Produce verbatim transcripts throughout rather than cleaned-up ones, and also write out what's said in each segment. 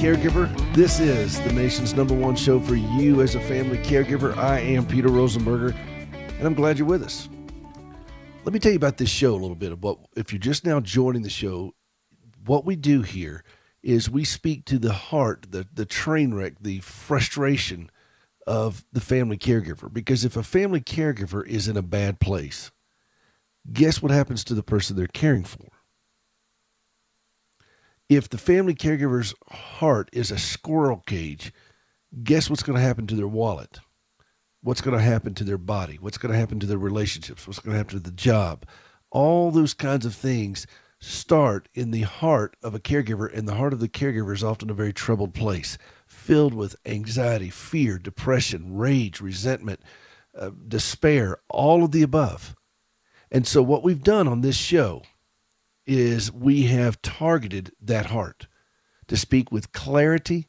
caregiver. This is the nation's number one show for you as a family caregiver. I am Peter Rosenberger, and I'm glad you're with us. Let me tell you about this show a little bit. About if you're just now joining the show, what we do here is we speak to the heart, the, the train wreck, the frustration of the family caregiver. Because if a family caregiver is in a bad place, guess what happens to the person they're caring for? If the family caregiver's heart is a squirrel cage, guess what's going to happen to their wallet? What's going to happen to their body? What's going to happen to their relationships? What's going to happen to the job? All those kinds of things start in the heart of a caregiver, and the heart of the caregiver is often a very troubled place, filled with anxiety, fear, depression, rage, resentment, uh, despair, all of the above. And so what we've done on this show is we have targeted that heart to speak with clarity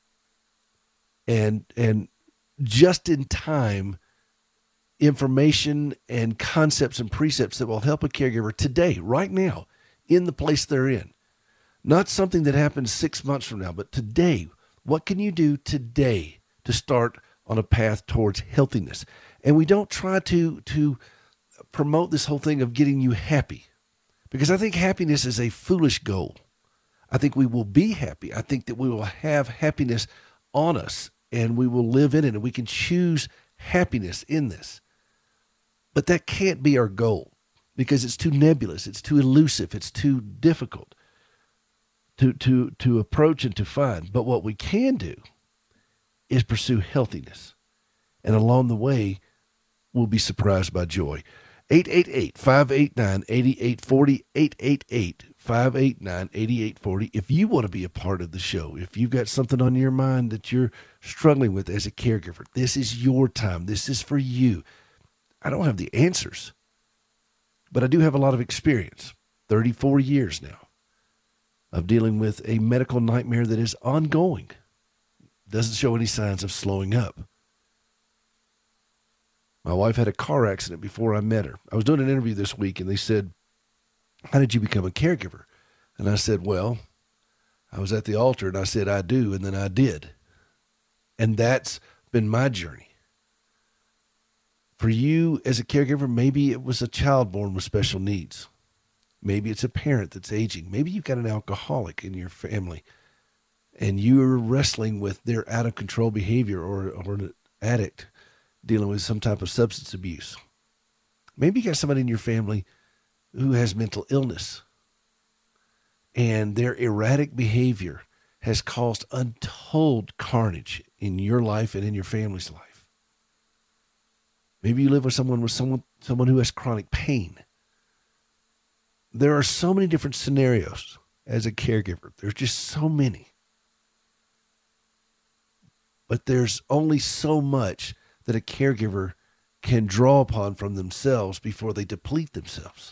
and and just in time information and concepts and precepts that will help a caregiver today, right now, in the place they're in. Not something that happens six months from now, but today. What can you do today to start on a path towards healthiness? And we don't try to to promote this whole thing of getting you happy, because I think happiness is a foolish goal. I think we will be happy. I think that we will have happiness on us and we will live in it, and we can choose happiness in this. But that can't be our goal because it's too nebulous. It's too elusive. It's too difficult to, to, to approach and to find. But what we can do is pursue healthiness. And along the way, we'll be surprised by joy. eight eight eight, five eight nine, eight eight four zero, eight eight eight, five eight nine, eight eight four zero. If you want to be a part of the show, if you've got something on your mind that you're struggling with as a caregiver, this is your time. This is for you. I don't have the answers, but I do have a lot of experience, thirty-four years now, of dealing with a medical nightmare that is ongoing. Doesn't show any signs of slowing up. My wife had a car accident before I met her. I was doing an interview this week, and they said, how did you become a caregiver? And I said, well, I was at the altar, and I said, I do, and then I did. And that's been my journey. For you as a caregiver, maybe it was a child born with special needs. Maybe it's a parent that's aging. Maybe you've got an alcoholic in your family, and you're wrestling with their out-of-control behavior, or, or an addict dealing with some type of substance abuse. Maybe you got somebody in your family who has mental illness, and their erratic behavior has caused untold carnage in your life and in your family's life. Maybe you live with someone with someone someone who has chronic pain. There are so many different scenarios as a caregiver. There's just so many. But there's only so much that a caregiver can draw upon from themselves before they deplete themselves.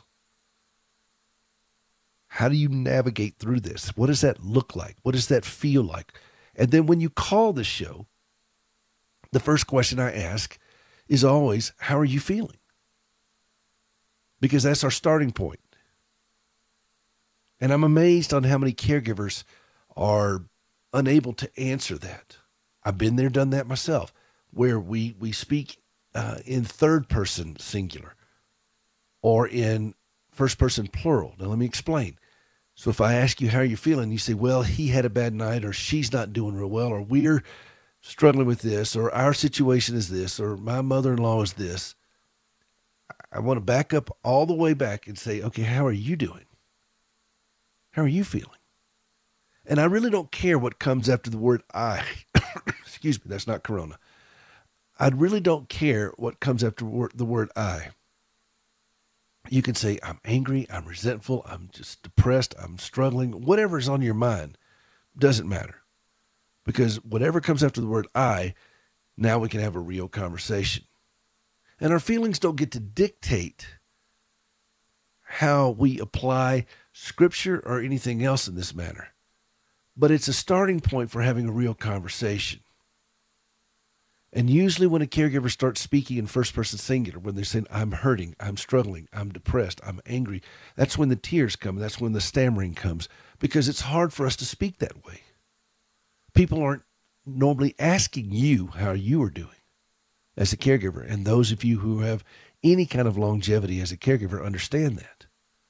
How do you navigate through this? What does that look like? What does that feel like? And then when you call the show, the first question I ask is always, how are you feeling? Because that's our starting point. And I'm amazed on how many caregivers are unable to answer that. I've been there, done that myself, where we, we speak uh, in third person singular or in first person plural. Now, let me explain. So if I ask you, how are you feeling? You say, well, he had a bad night, or she's not doing real well, or we're struggling with this, or our situation is this, or my mother-in-law is this. I want to back up all the way back and say, okay, how are you doing? How are you feeling? And I really don't care what comes after the word I. Excuse me, that's not Corona. I really don't care what comes after the word I. You can say, I'm angry, I'm resentful, I'm just depressed, I'm struggling. Whatever's on your mind doesn't matter. Because whatever comes after the word I, now we can have a real conversation. And our feelings don't get to dictate how we apply scripture or anything else in this manner. But it's a starting point for having a real conversation. And usually when a caregiver starts speaking in first person singular, when they're saying, I'm hurting, I'm struggling, I'm depressed, I'm angry, that's when the tears come. That's when the stammering comes, because it's hard for us to speak that way. People aren't normally asking you how you are doing as a caregiver. And those of you who have any kind of longevity as a caregiver understand that.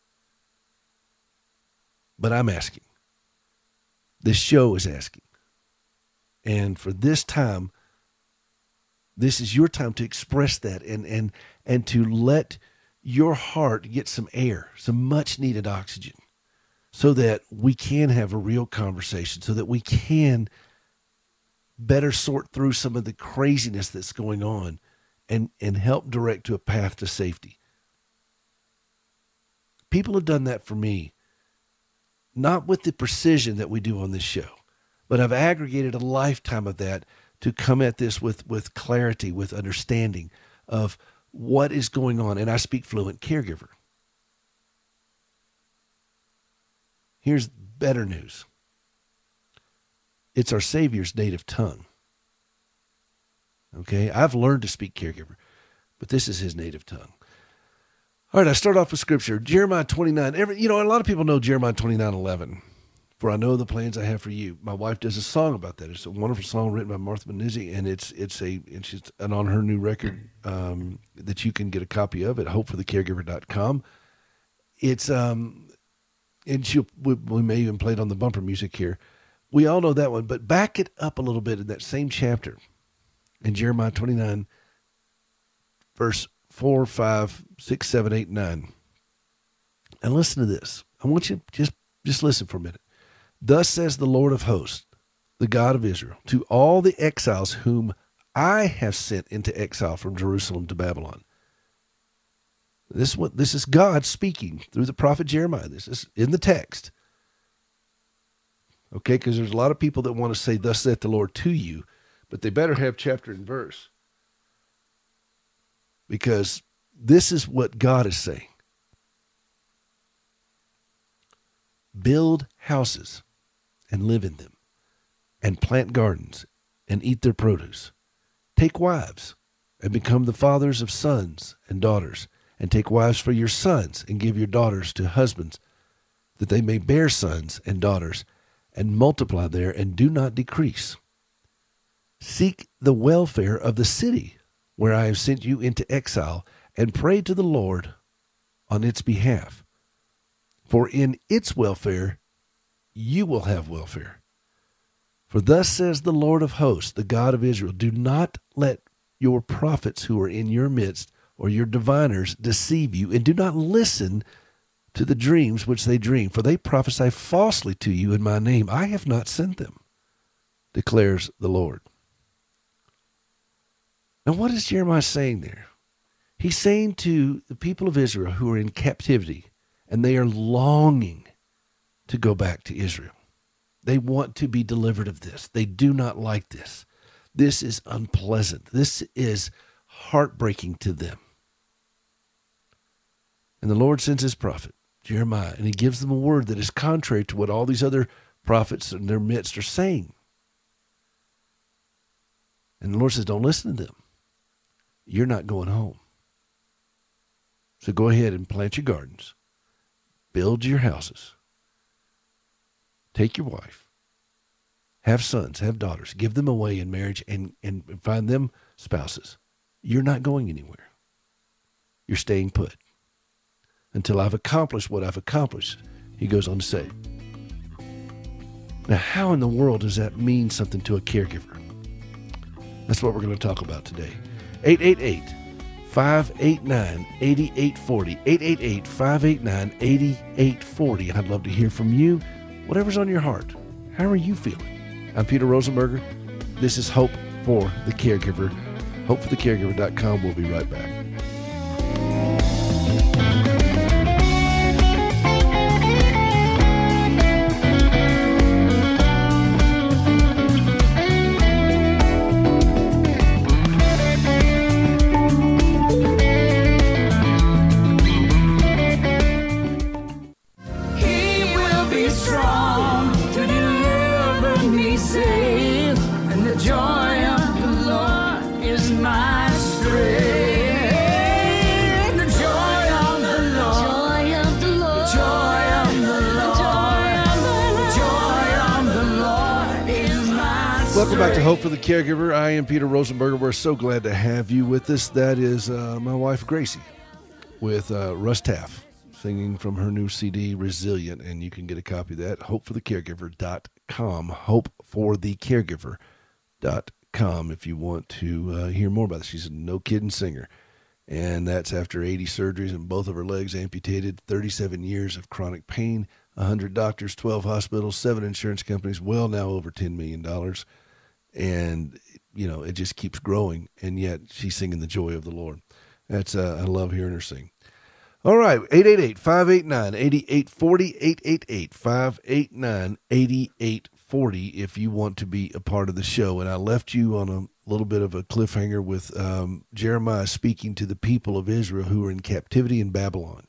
But I'm asking. This show is asking. And for this time, this is your time to express that and and and to let your heart get some air, some much needed oxygen, so that we can have a real conversation, so that we can better sort through some of the craziness that's going on and, and help direct to a path to safety. People have done that for me, not with the precision that we do on this show, but I've aggregated a lifetime of that to come at this with, with clarity, with understanding of what is going on. And I speak fluent caregiver. Here's better news. It's our Savior's native tongue. Okay, I've learned to speak caregiver, but this is his native tongue. All right, I start off with scripture. Jeremiah twenty-nine. Every, you know, a lot of people know Jeremiah twenty-nine eleven. For I know the plans I have for you. My wife does a song about that. It's a wonderful song written by Martha Benizzi, and it's it's a and she's and on her new record um, that you can get a copy of at hope for the caregiver dot com. It's um, and she we, we may even play it on the bumper music here. We all know that one, but back it up a little bit in that same chapter in Jeremiah twenty-nine, verse four, five, six, seven, eight, nine. And listen to this. I want you to just, just listen for a minute. Thus says the Lord of hosts, the God of Israel, to all the exiles whom I have sent into exile from Jerusalem to Babylon. This is what this is God speaking through the prophet Jeremiah. This is in the text. Okay, because there's a lot of people that want to say, thus saith the Lord to you, but they better have chapter and verse. Because this is what God is saying. Build houses and live in them, and plant gardens and eat their produce. Take wives and become the fathers of sons and daughters, and take wives for your sons and give your daughters to husbands, that they may bear sons and daughters, and multiply there and do not decrease. Seek the welfare of the city where I have sent you into exile, and pray to the Lord on its behalf. For in its welfare you will have welfare. For thus says the Lord of hosts, the God of Israel, do not let your prophets who are in your midst or your diviners deceive you, and do not listen to the dreams which they dream, for they prophesy falsely to you in my name. I have not sent them, declares the Lord. Now, what is Jeremiah saying there? He's saying to the people of Israel who are in captivity, and they are longing to go back to Israel. They want to be delivered of this. They do not like this. This is unpleasant. This is heartbreaking to them. And the Lord sends his prophet, Jeremiah, and he gives them a word that is contrary to what all these other prophets in their midst are saying. And the Lord says, don't listen to them. You're not going home. So go ahead and plant your gardens. Build your houses. Take your wife. Have sons, have daughters. Give them away in marriage and, and find them spouses. You're not going anywhere. You're staying put until I've accomplished what I've accomplished, he goes on to say. Now, how in the world does that mean something to a caregiver? That's what we're going to talk about today. eight eight eight, five eight nine, eight eight four zero. eight eight eight, five eight nine, eight eight four zero. I'd love to hear from you. Whatever's on your heart. How are you feeling? I'm Peter Rosenberger. This is Hope for the Caregiver. hope for the caregiver dot com. We'll be right back. Joy of the Lord is my Welcome back to Hope for the Caregiver. I am Peter Rosenberger. We're so glad to have you with us. That is uh, my wife, Gracie, with uh, Russ Taff, singing from her new C D, Resilient, and you can get a copy of that, hope for the caregiver dot com, hope for the caregiver dot com, if you want to uh, hear more about it. She's a no-kidding singer, and that's after eighty surgeries and both of her legs amputated, thirty-seven years of chronic pain, one hundred doctors, twelve hospitals, seven insurance companies, well, now over ten million dollars. And, you know, it just keeps growing, and yet she's singing the joy of the Lord. That's uh, I love hearing her sing. All right, eight eight eight, five eight nine, eight eight four zero, eight eight eight, five eight nine, eight eight four zero if you want to be a part of the show. And I left you on a little bit of a cliffhanger with um, Jeremiah speaking to the people of Israel who are in captivity in Babylon.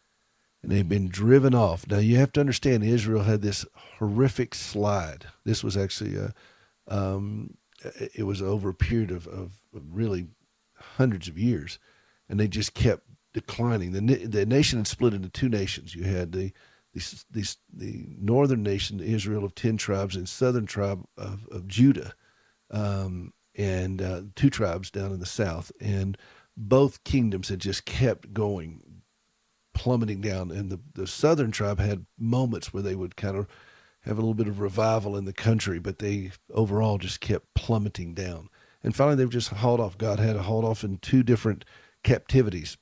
And they've been driven off. Now, you have to understand, Israel had this horrific slide. This was actually a Um, it was over a period of, of really hundreds of years, and they just kept declining. The the nation had split into two nations. You had the the, the, the northern nation, Israel of ten tribes, and southern tribe of, of Judah, um, and uh, two tribes down in the south. And both kingdoms had just kept going, plummeting down. And the, the southern tribe had moments where they would kind of have a little bit of revival in the country, but they overall just kept plummeting down. And finally, they've just hauled off. God had to haul off in two different captivities.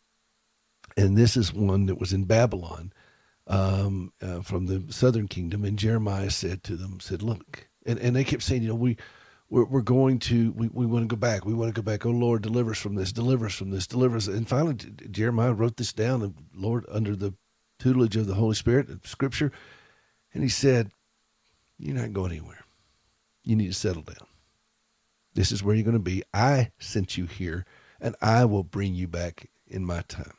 And this is one that was in Babylon um, uh, from the southern kingdom. And Jeremiah said to them, said, look, and, and they kept saying, you know, we, we're, we're going to, we, we want to go back. We want to go back. Oh, Lord, deliver us from this, deliver us from this, deliver us. And finally, Jeremiah wrote this down, and Lord, under the tutelage of the Holy Spirit, of Scripture, and he said, you're not going anywhere. You need to settle down. This is where you're going to be. I sent you here, and I will bring you back in my time.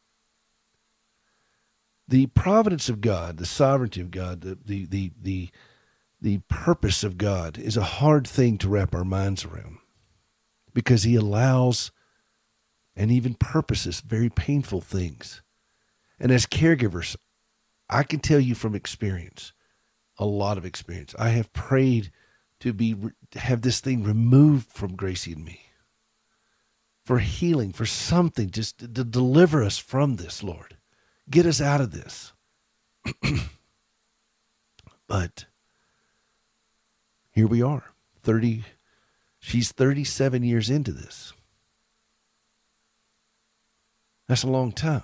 The providence of God, the sovereignty of God, the the the the, the purpose of God is a hard thing to wrap our minds around, because he allows and even purposes very painful things. And as caregivers, I can tell you from experience, a lot of experience. I have prayed to be to have this thing removed from Gracie and me, for healing, for something, just to, to deliver us from this, Lord. Get us out of this. But here we are, thirty. She's thirty-seven years into this. That's a long time.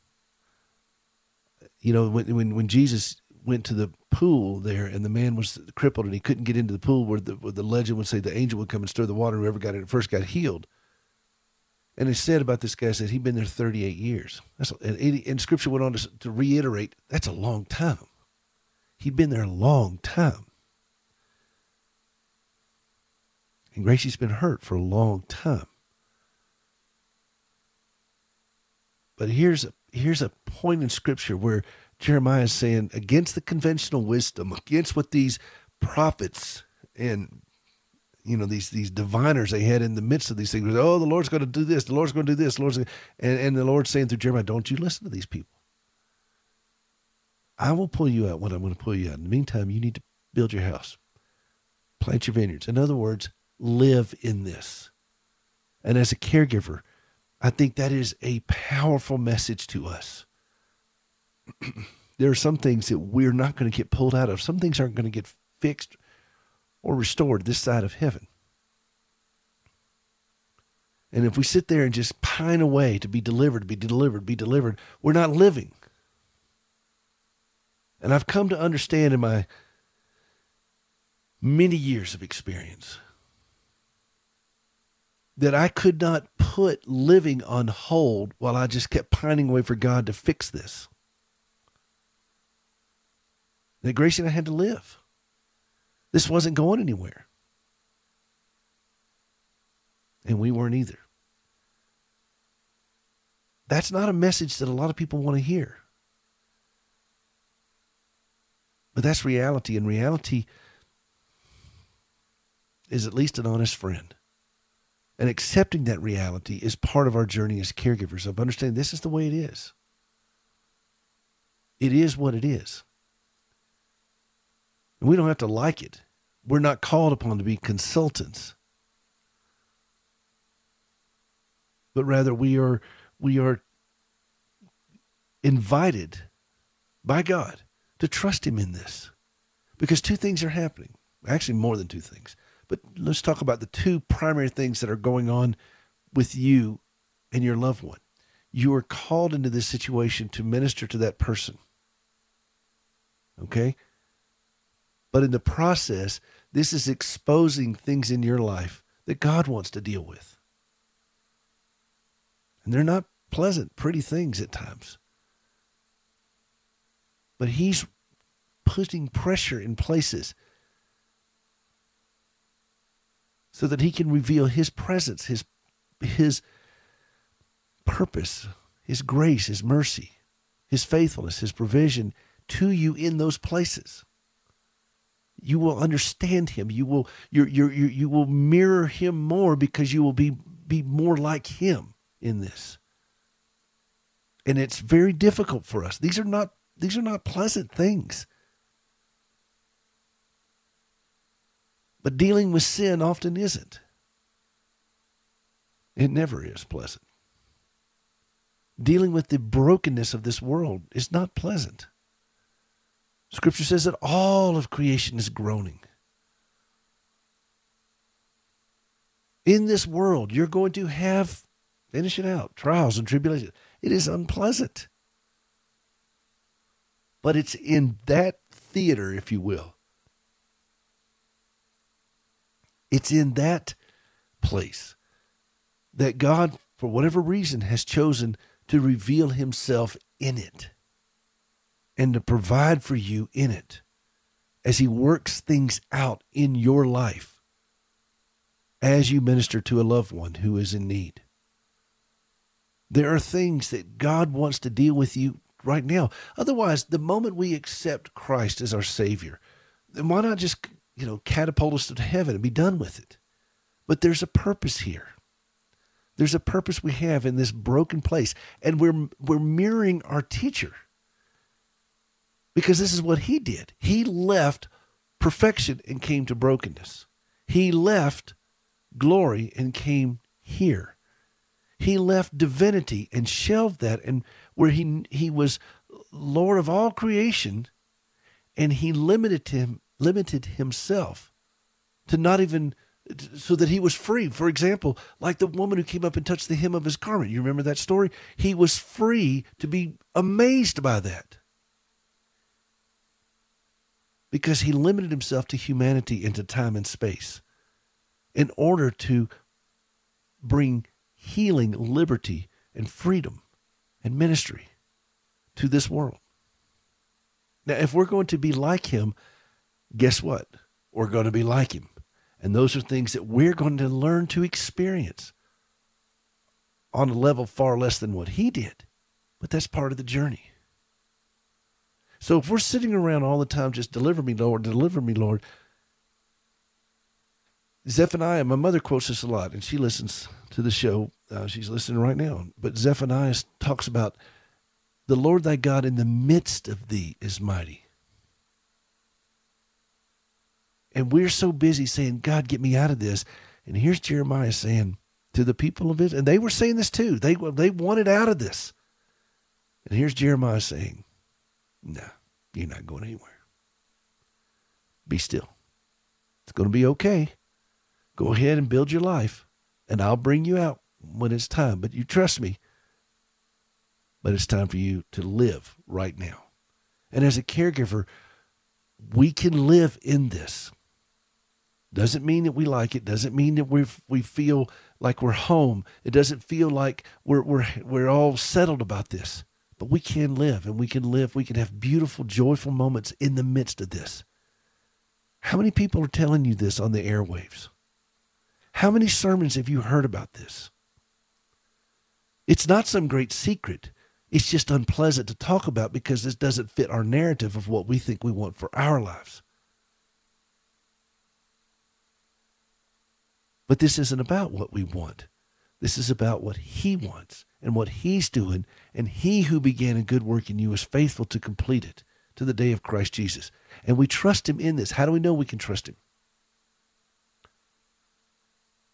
You know, when when when Jesus went to the pool there, and the man was crippled, and he couldn't get into the pool, where the, where the legend would say the angel would come and stir the water, and whoever got in it first got healed. And it said about this guy, said he'd been there thirty-eight years. That's, and, and Scripture went on to, to reiterate, that's a long time. He'd been there a long time. And Gracie's been hurt for a long time. But here's a, here's a point in Scripture where Jeremiah is saying, against the conventional wisdom, against what these prophets and, you know, these these diviners they had in the midst of these things, oh, the Lord's going to do this, the Lord's going to do this, the Lord's going to, and, and the Lord's saying through Jeremiah, don't you listen to these people. I will pull you out when I'm going to pull you out. In the meantime, you need to build your house, plant your vineyards. In other words, live in this. And as a caregiver, I think that is a powerful message to us. There are some things that we're not going to get pulled out of. Some things aren't going to get fixed or restored this side of heaven. And if we sit there and just pine away to be delivered, be delivered, be delivered, we're not living. And I've come to understand in my many years of experience that I could not put living on hold while I just kept pining away for God to fix this. That Gracie and I had to live. This wasn't going anywhere. And we weren't either. That's not a message that a lot of people want to hear. But that's reality, and reality is at least an honest friend. And accepting that reality is part of our journey as caregivers, of understanding this is the way it is. It is what it is. And we don't have to like it, We're not called upon to be consultants, but rather we are we are invited by God to trust him in this. Because two things are happening. Actually, more than two things. But let's talk about the two primary things that are going on with you and your loved one. You are called into this situation to minister to that person. Okay? But in the process, this is exposing things in your life that God wants to deal with. And they're not pleasant, pretty things at times. But he's putting pressure in places so that he can reveal his presence, his, his purpose, his grace, his mercy, his faithfulness, his provision to you in those places. You will understand him. You will you you you you will mirror him more because you will be be more like him in this. And it's very difficult for us. These are not these are not pleasant things. But dealing with sin often isn't. It never is pleasant. Dealing with the brokenness of this world is not pleasant. Scripture says that all of creation is groaning. In this world, you're going to have, finish it out, trials and tribulations. It is unpleasant. But it's in that theater, if you will. It's in that place that God, for whatever reason, has chosen to reveal himself in it and to provide for you in it as he works things out in your life as you minister to a loved one who is in need. There are things that God wants to deal with you right now. Otherwise, the moment we accept Christ as our Savior, then why not just, you know, catapult us to heaven and be done with it? But there's a purpose here. There's a purpose we have in this broken place, and we're we're mirroring our teacher. Because this is what he did. He left perfection and came to brokenness. He left glory and came here. He left divinity and shelved that, and where he he was Lord of all creation, and he limited him limited himself to not even so that he was free. For example, like the woman who came up and touched the hem of his garment. You remember that story? He was free to be amazed by that because he limited himself to humanity and to time and space in order to bring healing, liberty, and freedom and ministry to this world. Now, if we're going to be like him, guess what? We're going to be like him. And those are things that we're going to learn to experience on a level far less than what he did. But that's part of the journey. So if we're sitting around all the time, just deliver me, Lord, deliver me, Lord. Zephaniah, my mother quotes this a lot, and she listens to the show. Uh, she's listening right now. But Zephaniah talks about the Lord thy God in the midst of thee is mighty. And we're so busy saying, God, get me out of this. And here's Jeremiah saying to the people of Israel, and they were saying this too. They, they wanted out of this. And here's Jeremiah saying, no, you're not going anywhere. Be still. It's going to be okay. Go ahead and build your life, and I'll bring you out when it's time. But you trust me. But it's time for you to live right now. And as a caregiver, we can live in this. Doesn't mean that we like it. Doesn't mean that we we feel like we're home. It doesn't feel like we're we're we're all settled about this. But we can live, and we can live. We can have beautiful, joyful moments in the midst of this. How many people are telling you this on the airwaves? How many sermons have you heard about this? It's not some great secret. It's just unpleasant to talk about because this doesn't fit our narrative of what we think we want for our lives. But this isn't about what we want. This is about what he wants and what he's doing. And he who began a good work in you is faithful to complete it to the day of Christ Jesus. And we trust him in this. How do we know we can trust him?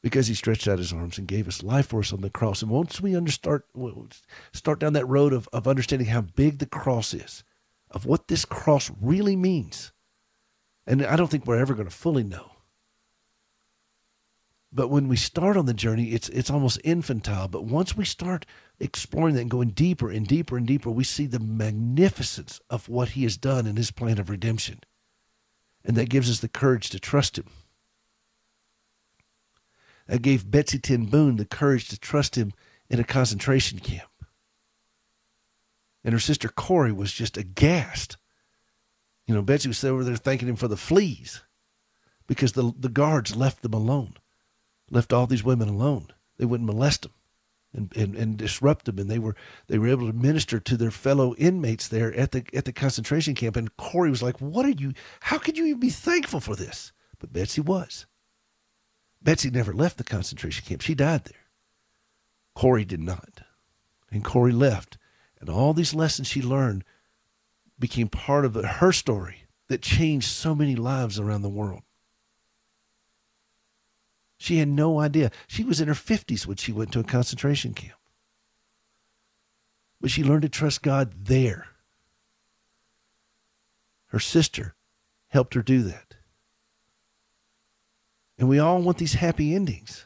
because he stretched out his arms and gave us life for us on the cross. And once we understart, start down that road of, of understanding how big the cross is, of what this cross really means, and I don't think we're ever going to fully know. But when we start on the journey, it's it's almost infantile. But once we start exploring that and going deeper and deeper and deeper, we see the magnificence of what he has done in his plan of redemption. And that gives us the courage to trust him. That gave Betsy Ten Boone the courage to trust him in a concentration camp. And her sister Corrie was just aghast. You know, Betsy was over there thanking him for the fleas because the, the guards left them alone, left all these women alone. They wouldn't molest them and, and, and disrupt them. And they were they were able to minister to their fellow inmates there at the at the concentration camp. And Corrie was like, what are you, how could you even be thankful for this? But Betsy was. Betsy never left the concentration camp. She died there. Corrie did not. And Corrie left. And all these lessons she learned became part of her story that changed so many lives around the world. She had no idea. She was in her fifties when she went to a concentration camp. But she learned to trust God there. Her sister helped her do that. And we all want these happy endings.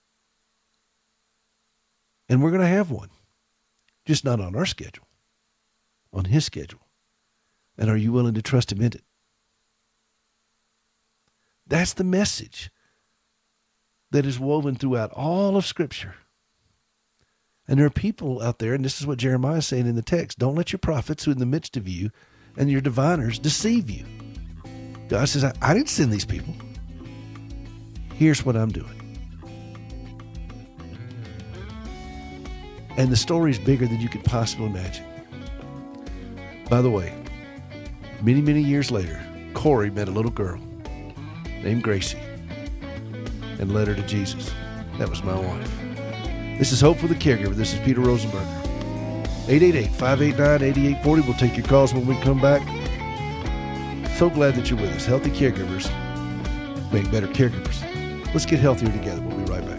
And we're going to have one. Just not on our schedule. On his schedule. And are you willing to trust him in it? That's the message that is woven throughout all of Scripture. And there are people out there, and this is what Jeremiah is saying in the text, don't let your prophets who are in the midst of you and your diviners deceive you. God says, I, I didn't send these people. Here's what I'm doing. And the story is bigger than you could possibly imagine. By the way, many, many years later, Corrie met a little girl named Gracie and led her to Jesus. That was my wife. This is Hope for the Caregiver. This is Peter Rosenberger. eight eight eight, five eight nine, eight eight four zero. We'll take your calls when we come back. So glad that you're with us. Healthy caregivers make better caregivers. Let's get healthier together. We'll be right back.